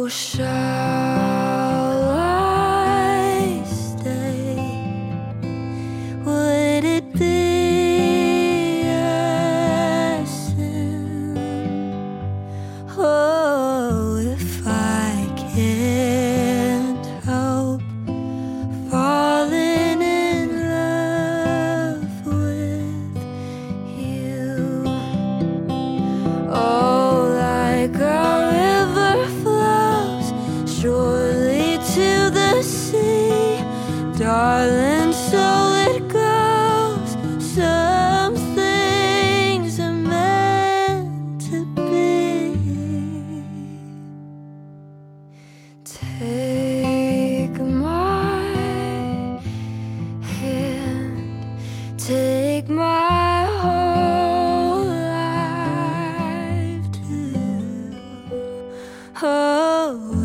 shall I stay? Would it be a sin? Oh, if I can't help falling in love with you. Oh, like a river flows surely to the sea, darling, so it goes. Some things are meant to be. Take my hand, take my whole life too. Oh,